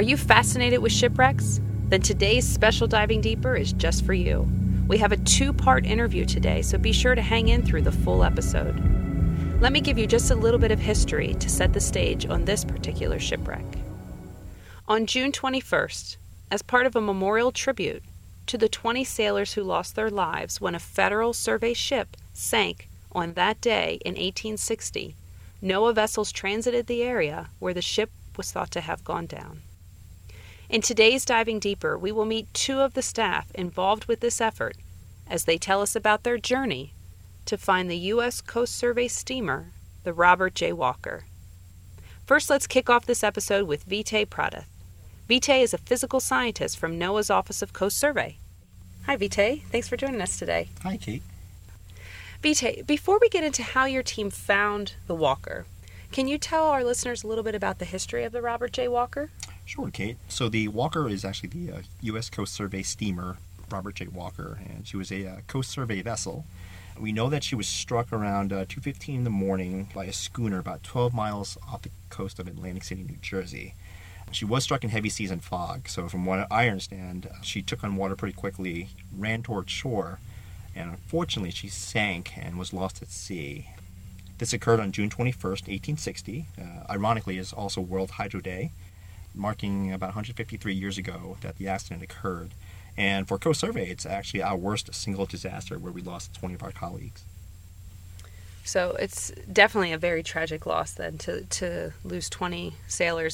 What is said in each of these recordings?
Are you fascinated with shipwrecks? Then today's special Diving Deeper is just for you. We have a 2-part interview today, so be sure to hang in through the full episode. Let me give you just a little bit of history to set the stage on this particular shipwreck. On June 21st, as part of a memorial tribute to the 20 sailors who lost their lives when a Federal Survey ship sank on that day in 1860, NOAA vessels transited the area where the ship was thought to have gone down. In today's Diving Deeper, we will meet 2 of the staff involved with this effort as they tell us about their journey to find the U.S. Coast Survey steamer, the Robert J. Walker. First, let's kick off this episode with Vitay Pradath. Vitay is a physical scientist from NOAA's Office of Coast Survey. Hi, Vitay. Thanks for joining us today. Hi, Kate. Vitay, before we get into how your team found the Walker, can you tell our listeners a little bit about the history of the Robert J. Walker? Sure, Kate. So the Walker is actually the U.S. Coast Survey steamer, Robert J. Walker, and she was a Coast Survey vessel. We know that she was struck around 2:15 in the morning by a schooner about 12 miles off the coast of Atlantic City, New Jersey. She was struck in heavy seas and fog, so from what I understand, she took on water pretty quickly, ran toward shore, and unfortunately she sank and was lost at sea. This occurred on June 21st, 1860. Ironically, is also World Hydro Day, marking about 153 years ago that the accident occurred. And for Coast Survey, it's actually our worst single disaster where we lost 20 of our colleagues. So it's definitely a very tragic loss then to lose 20 sailors.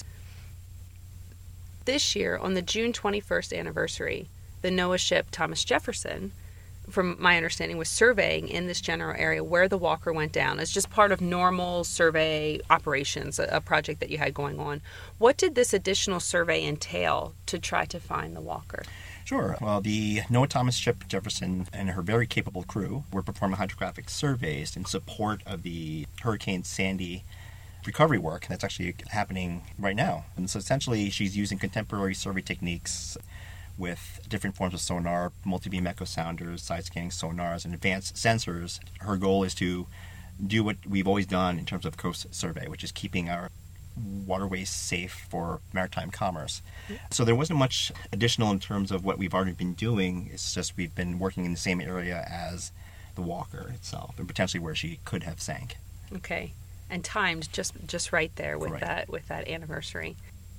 This year, on the June 21st anniversary, the NOAA ship Thomas Jefferson, from my understanding, was surveying in this general area where the Walker went down as just part of normal survey operations, a project that you had going on. What did this additional survey entail to try to find the Walker? Sure. Well, the NOAA Thomas ship Jefferson and her very capable crew were performing hydrographic surveys in support of the Hurricane Sandy recovery work that's actually happening right now. And so essentially she's using contemporary survey techniques with different forms of sonar, multi-beam echo sounders, side-scanning sonars, and advanced sensors. Her goal is to do what we've always done in terms of coast survey, which is keeping our waterways safe for maritime commerce. So there wasn't much additional in terms of what we've already been doing. It's just we've been working in the same area as the Walker itself, and potentially where she could have sank. Okay, and timed just right there with Correct. that anniversary.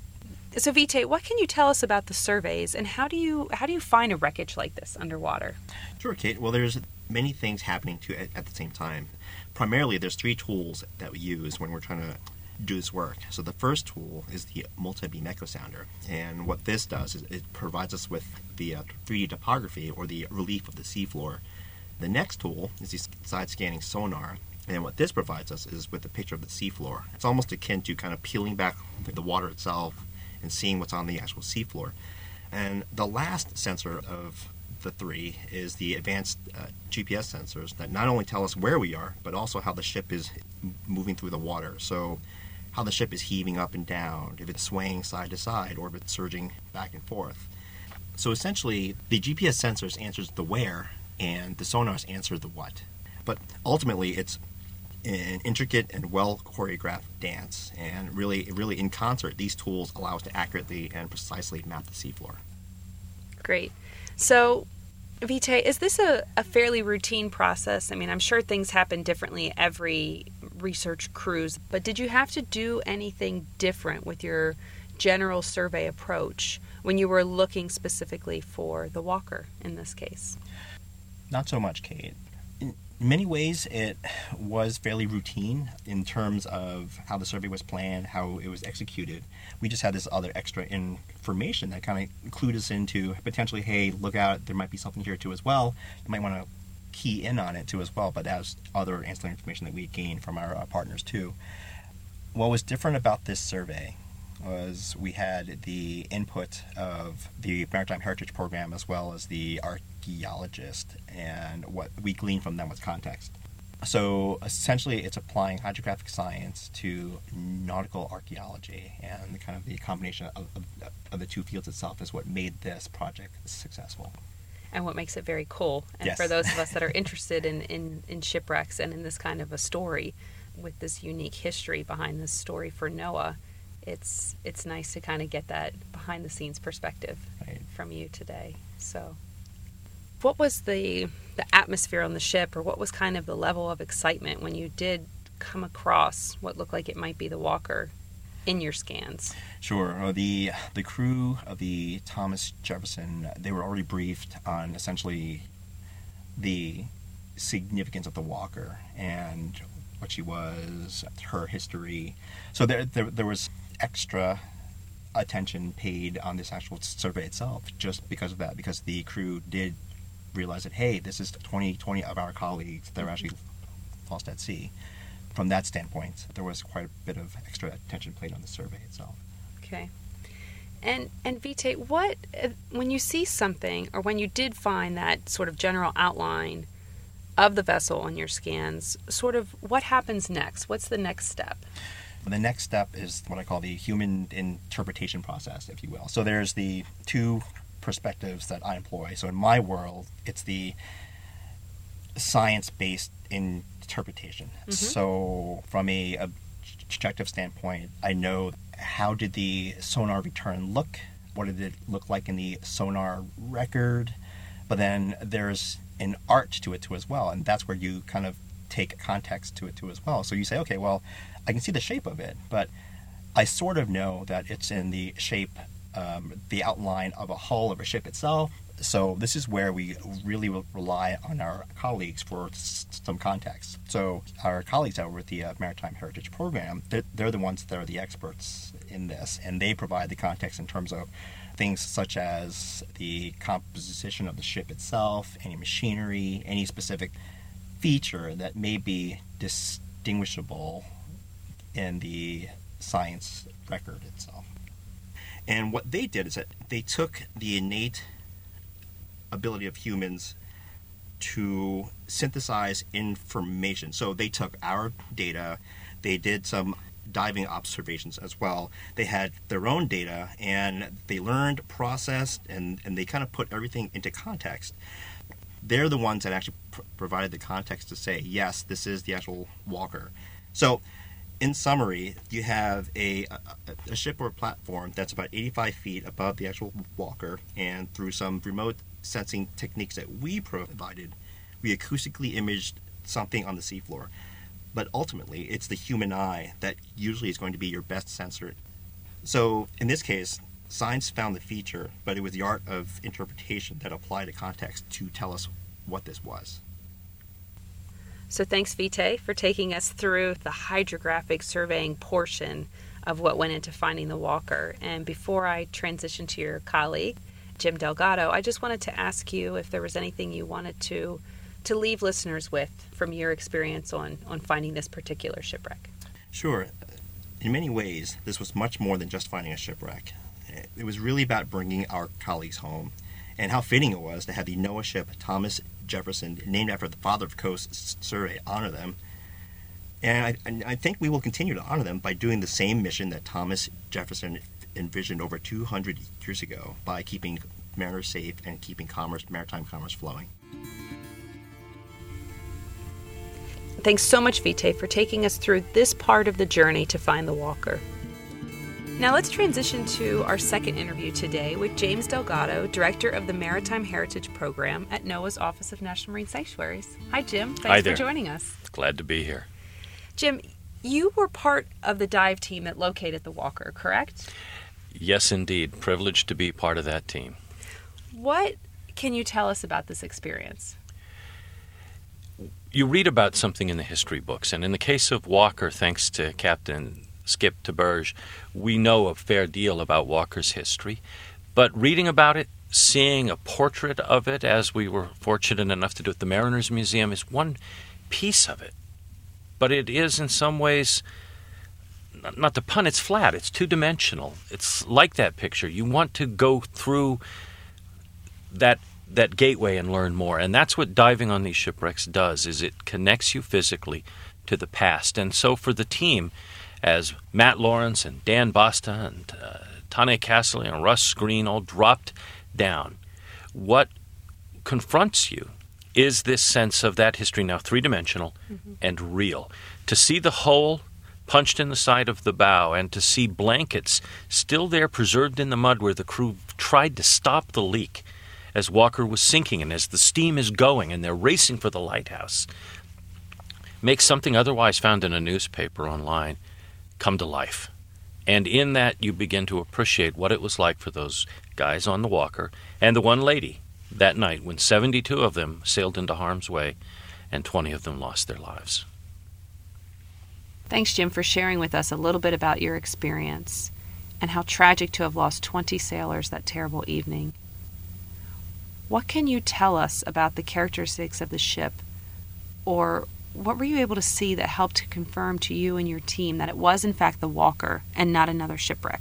So Vitay, what can you tell us about the surveys, and how do you find a wreckage like this underwater? Sure, Kate. Well, there's many things happening at the same time. Primarily, there's 3 tools that we use when we're trying to do this work. So the first tool is the multi-beam echo sounder, and what this does is it provides us with the 3D topography or the relief of the seafloor. The next tool is the side-scanning sonar, and what this provides us is with a picture of the seafloor. It's almost akin to kind of peeling back the water itself and seeing what's on the actual seafloor. And the last sensor of the 3 is the advanced GPS sensors that not only tell us where we are, but also how the ship is moving through the water. So how the ship is heaving up and down, if it's swaying side to side, or if it's surging back and forth. So essentially, the GPS sensors answers the where, and the sonars answer the what. But ultimately, it's an intricate and well choreographed dance, and really in concert, these tools allow us to accurately and precisely map the seafloor. Great. So, Vitay, is this a fairly routine process? I mean, I'm sure things happen differently every research cruise, but did you have to do anything different with your general survey approach when you were looking specifically for the Walker in this case? Not so much, Kate. In many ways, it was fairly routine in terms of how the survey was planned, how it was executed. We just had this other extra information that kind of clued us into potentially, hey, look out, there might be something here too as well. You might want to key in on it too as well, but that was other ancillary information that we gained from our partners too. What was different about this survey was we had the input of the Maritime Heritage Program as well as the archaeologist, and what we gleaned from them was context. So essentially it's applying hydrographic science to nautical archaeology, and kind of the combination of the 2 fields itself is what made this project successful. And what makes it very cool. And Yes. for those of us that are interested in shipwrecks and in this kind of a story with this unique history behind this story for NOAA, it's nice to kind of get that behind-the-scenes perspective Right. from you today. So what was the atmosphere on the ship, or what was kind of the level of excitement when you did come across what looked like it might be the Walker in your scans? Sure. The crew of the Thomas Jefferson, they were already briefed on essentially the significance of the Walker and what she was, her history. So there was extra attention paid on this actual survey itself just because of that, because the crew did realize that, hey, this is 20 of our colleagues that are actually lost at sea. From that standpoint, there was quite a bit of extra attention paid on the survey itself. Okay. And Vitae, what, when you see something, or when you did find that sort of general outline of the vessel on your scans, sort of what happens next? What's the next step? The next step is what I call the human interpretation process, if you will. So there's the two perspectives that I employ. So in my world, it's the science-based interpretation. Mm-hmm. So from a objective standpoint, I know how did the sonar return look? What did it look like in the sonar record? But then there's an art to it too as well, and that's where you kind of take context to it too as well. So you say, okay, well, I can see the shape of it, but I sort of know that it's in the shape, the outline of a hull of a ship itself. So this is where we really rely on our colleagues for some context. So our colleagues over at the Maritime Heritage Program, they're the ones that are the experts in this, and they provide the context in terms of things such as the composition of the ship itself, any machinery, any specific feature that may be distinguishable in the science record itself. And what they did is that they took the innate ability of humans to synthesize information. So they took our data, they did some diving observations as well. They had their own data, and they learned, processed, and they kind of put everything into context. They're the ones that actually provided the context to say, yes, this is the actual Walker. So in summary, you have a ship or a platform that's about 85 feet above the actual Walker, and through some remote sensing techniques that we provided, we acoustically imaged something on the seafloor. But ultimately, it's the human eye that usually is going to be your best sensor. So in this case, science found the feature, but it was the art of interpretation that applied a context to tell us what this was. So thanks, Vitae, for taking us through the hydrographic surveying portion of what went into finding the Walker. And before I transition to your colleague, Jim Delgado, I just wanted to ask you if there was anything you wanted to leave listeners with from your experience on finding this particular shipwreck. Sure. In many ways, this was much more than just finding a shipwreck. It was really about bringing our colleagues home, and how fitting it was to have the NOAA ship Thomas Jefferson, named after the father of coast survey, honor them. And I think we will continue to honor them by doing the same mission that Thomas Jefferson envisioned over 200 years ago, by keeping mariners safe and keeping maritime commerce flowing. Thanks so much, Vitae, for taking us through this part of the journey to find the Walker. Now let's transition to our second interview today with James Delgado, Director of the Maritime Heritage Program at NOAA's Office of National Marine Sanctuaries. Hi, Jim. Thanks for joining us. Glad to be here. Jim, you were part of the dive team that located the Walker, correct? Yes, indeed. Privileged to be part of that team. What can you tell us about this experience? You read about something in the history books, and in the case of Walker, thanks to Captain Skip Taberge, we know a fair deal about Walker's history. But reading about it, seeing a portrait of it, as we were fortunate enough to do at the Mariners Museum, is one piece of it. But it is in some ways, not to pun, it's flat. It's two-dimensional. It's like that picture. You want to go through that gateway and learn more. And that's what diving on these shipwrecks does, is it connects you physically to the past. And so for the team, as Matt Lawrence and Dan Basta and Tane Castle and Russ Green all dropped down, what confronts you is this sense of that history now three-dimensional and real. To see the whole, punched in the side of the bow, and to see blankets still there preserved in the mud where the crew tried to stop the leak as Walker was sinking and as the steam is going and they're racing for the lighthouse, makes something otherwise found in a newspaper online come to life. And in that, you begin to appreciate what it was like for those guys on the Walker and the one lady that night when 72 of them sailed into harm's way and 20 of them lost their lives. Thanks, Jim, for sharing with us a little bit about your experience and how tragic to have lost 20 sailors that terrible evening. What can you tell us about the characteristics of the ship, or what were you able to see that helped to confirm to you and your team that it was in fact the Walker and not another shipwreck?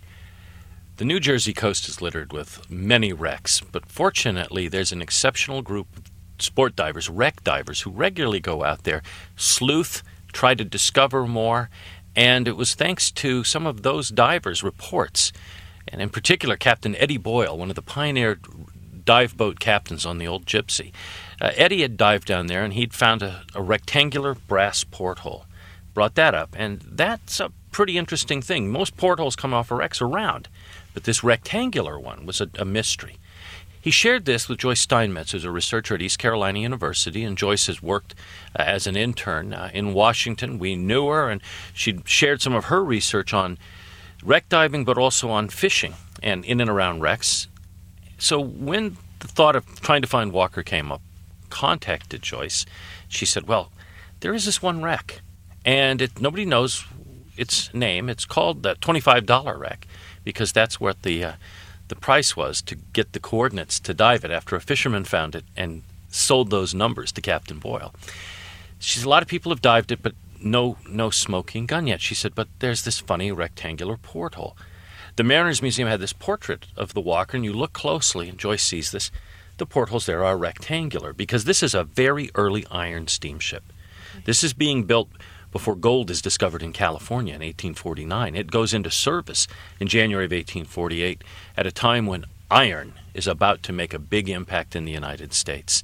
The New Jersey coast is littered with many wrecks, but fortunately there's an exceptional group of sport divers, wreck divers, who regularly go out there, sleuth, try to discover more, and it was thanks to some of those divers' reports, and in particular Captain Eddie Boyle, one of the pioneer dive boat captains on the old Gypsy. Eddie had dived down there and he'd found a rectangular brass porthole. Brought that up, and that's a pretty interesting thing. Most portholes come off of wrecks are round, but this rectangular one was a mystery. He shared this with Joyce Steinmetz, who's a researcher at East Carolina University, and Joyce has worked as an intern in Washington. We knew her, and she shared some of her research on wreck diving, but also on fishing and in and around wrecks. So when the thought of trying to find Walker came up, contacted Joyce, she said, well, there is this one wreck, and nobody knows its name. It's called the $25 wreck, because that's what the price was to get the coordinates to dive it after a fisherman found it and sold those numbers to Captain Boyle. She said, a lot of people have dived it, but no smoking gun yet. She said, but there's this funny rectangular porthole. The Mariners Museum had this portrait of the Walker, and you look closely, and Joyce sees this. The portholes there are rectangular because this is a very early iron steamship. This is being built before gold is discovered in California in 1849. It goes into service in January of 1848 at a time when iron is about to make a big impact in the United States.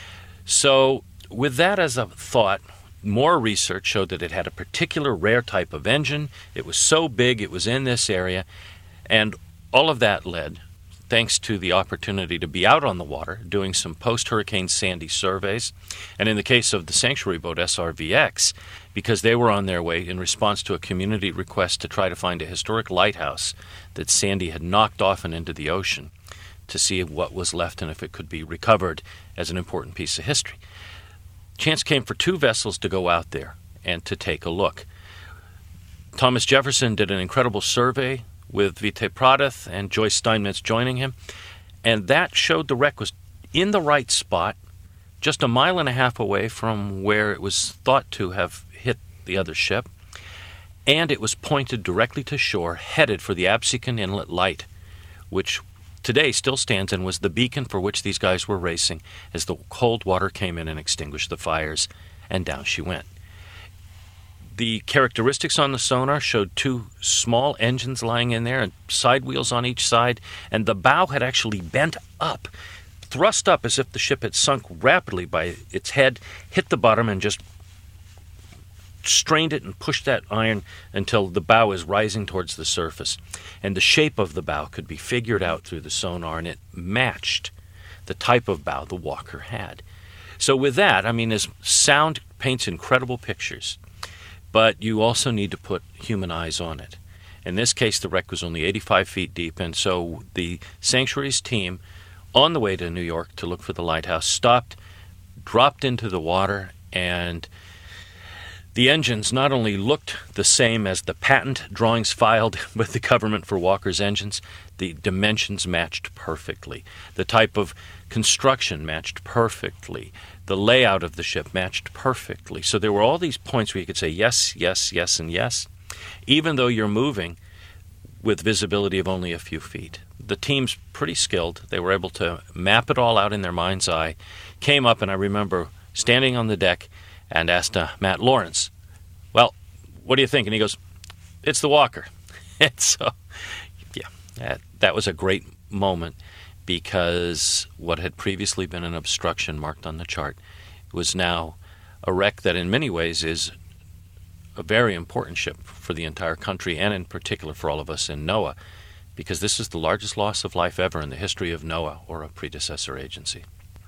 So with that as a thought, more research showed that it had a particular rare type of engine. It was so big, it was in this area, and all of that led, thanks to the opportunity to be out on the water doing some post-Hurricane Sandy surveys, and in the case of the sanctuary boat SRVX, because they were on their way in response to a community request to try to find a historic lighthouse that Sandy had knocked off and into the ocean to see what was left and if it could be recovered as an important piece of history. Chance came for two vessels to go out there and to take a look. Thomas Jefferson did an incredible survey with Vitae Pradeth and Joyce Steinmetz joining him, and that showed the wreck was in the right spot, just a mile and a half away from where it was thought to have hit the other ship, and it was pointed directly to shore, headed for the Absecon Inlet Light, which today still stands and was the beacon for which these guys were racing as the cold water came in and extinguished the fires, and down she went. The characteristics on the sonar showed two small engines lying in there and side wheels on each side, and the bow had actually bent up, thrust up as if the ship had sunk rapidly by its head, hit the bottom, and just strained it and pushed that iron until the bow is rising towards the surface. And the shape of the bow could be figured out through the sonar, and it matched the type of bow the Walker had. So with that, as sound paints incredible pictures, but you also need to put human eyes on it. In this case, the wreck was only 85 feet deep, and so the sanctuary's team, on the way to New York to look for the lighthouse, stopped, dropped into the water, and the engines not only looked the same as the patent drawings filed with the government for Walker's engines, the dimensions matched perfectly. The type of construction matched perfectly. The layout of the ship matched perfectly. So there were all these points where you could say yes, yes, yes, and yes, even though you're moving with visibility of only a few feet. The team's pretty skilled. They were able to map it all out in their mind's eye, came up, and I remember standing on the deck and asked Matt Lawrence, well, what do you think? And he goes, it's the Walker. And so, yeah, that was a great moment, because what had previously been an obstruction marked on the chart was now a wreck that in many ways is a very important ship for the entire country, and in particular for all of us in NOAA, because this is the largest loss of life ever in the history of NOAA or a predecessor agency.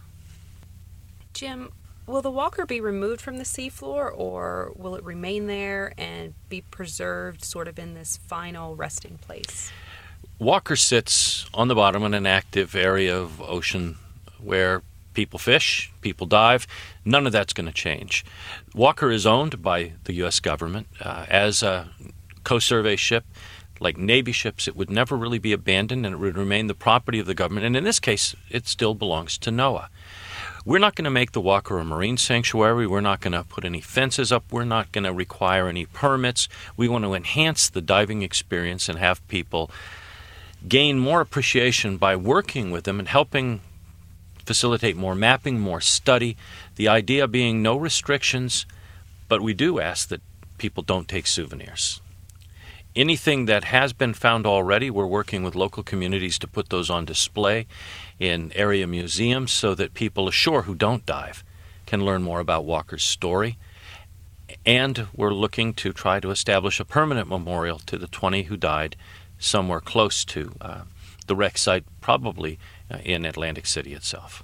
Jim, will the Walker be removed from the seafloor, or will it remain there and be preserved sort of in this final resting place? Walker sits on the bottom in an active area of ocean where people fish, people dive. None of that's going to change. Walker is owned by the U.S. government as a Coast Survey ship. Like Navy ships, it would never really be abandoned, and it would remain the property of the government. And in this case, it still belongs to NOAA. We're not going to make the Walker a marine sanctuary. We're not going to put any fences up. We're not going to require any permits. We want to enhance the diving experience and have people gain more appreciation by working with them and helping facilitate more mapping, more study. The idea being no restrictions, but we do ask that people don't take souvenirs. Anything that has been found already, we're working with local communities to put those on display in area museums so that people ashore who don't dive can learn more about Walker's story. And we're looking to try to establish a permanent memorial to the 20 who died somewhere close to the wreck site, probably in Atlantic City itself.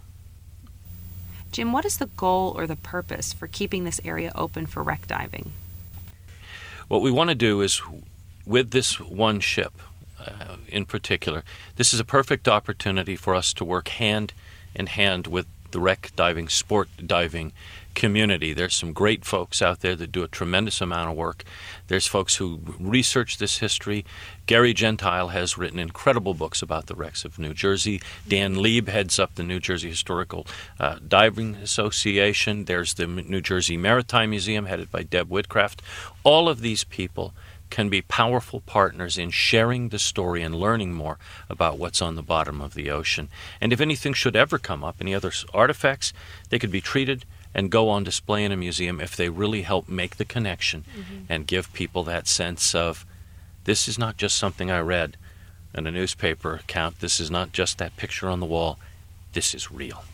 Jim, what is the goal or the purpose for keeping this area open for wreck diving? What we want to do is, with this one ship in particular, this is a perfect opportunity for us to work hand in hand with the wreck diving, sport diving community. There's some great folks out there that do a tremendous amount of work. There's folks who research this history. Gary Gentile has written incredible books about the wrecks of New Jersey. Dan Lieb heads up the New Jersey Historical Diving Association. There's the New Jersey Maritime Museum headed by Deb Whitcraft. All of these people can be powerful partners in sharing the story and learning more about what's on the bottom of the ocean. And if anything should ever come up, any other artifacts, they could be treated and go on display in a museum if they really help make the connection and give people that sense of, this is not just something I read in a newspaper account. This is not just that picture on the wall. This is real.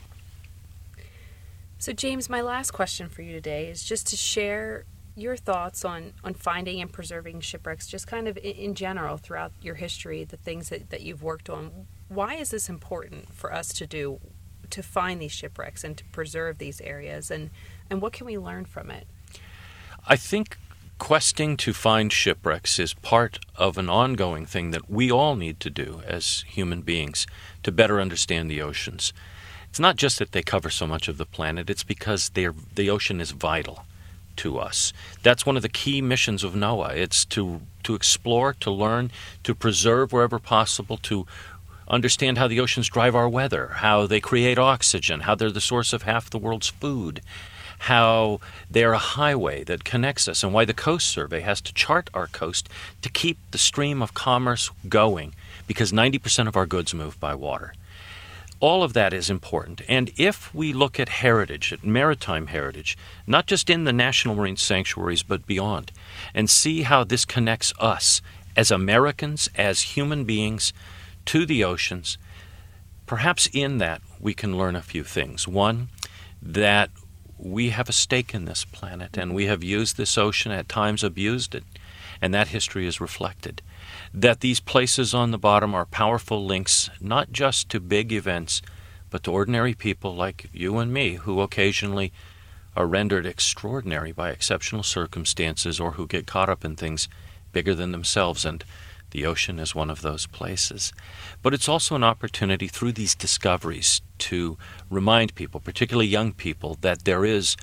So, James, my last question for you today is just to share your thoughts on finding and preserving shipwrecks, just kind of in general throughout your history, the things that you've worked on. Why is this important for us to do, to find these shipwrecks and to preserve these areas, and what can we learn from it? I think questing to find shipwrecks is part of an ongoing thing that we all need to do as human beings to better understand the oceans. It's not just that they cover so much of the planet, it's because the ocean is vital to us. That's one of the key missions of NOAA. It's to explore, to learn, to preserve wherever possible, to understand how the oceans drive our weather, how they create oxygen, how they're the source of half the world's food, how they're a highway that connects us, and why the Coast Survey has to chart our coast to keep the stream of commerce going, because 90% of our goods move by water. All of that is important. And if we look at heritage, at maritime heritage, not just in the national marine sanctuaries, but beyond, and see how this connects us as Americans, as human beings, to the oceans, perhaps in that we can learn a few things. One, that we have a stake in this planet, and we have used this ocean, at times abused it, and that history is reflected. That these places on the bottom are powerful links, not just to big events, but to ordinary people like you and me, who occasionally are rendered extraordinary by exceptional circumstances, or who get caught up in things bigger than themselves, and the ocean is one of those places. But it's also an opportunity through these discoveries to remind people, particularly young people, that there is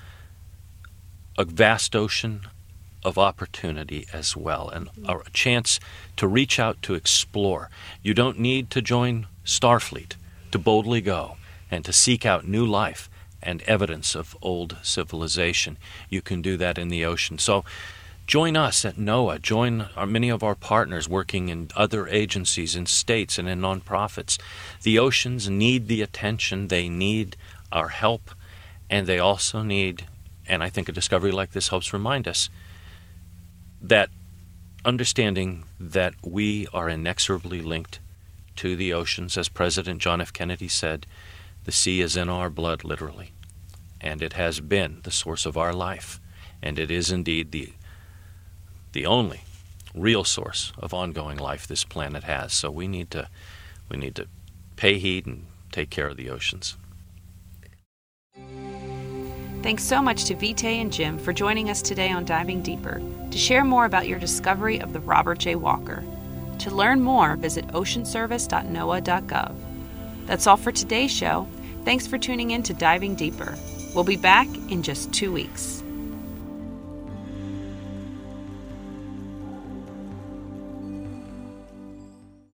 a vast ocean of opportunity as well, and a chance to reach out to explore. You don't need to join Starfleet to boldly go and to seek out new life and evidence of old civilization. You can do that in the ocean. So join us at NOAA. Join many of our partners working in other agencies, in states, and in nonprofits. The oceans need the attention. They need our help, and they also need, and I think a discovery like this helps remind us, that understanding that we are inexorably linked to the oceans. As President John F. Kennedy said, the sea is in our blood, literally, and it has been the source of our life, and it is indeed the the only real source of ongoing life this planet has. So we need to pay heed and take care of the oceans. Thanks so much to Vitae and Jim for joining us today on Diving Deeper to share more about your discovery of the Robert J. Walker. To learn more, visit oceanservice.noaa.gov. That's all for today's show. Thanks for tuning in to Diving Deeper. We'll be back in just 2 weeks.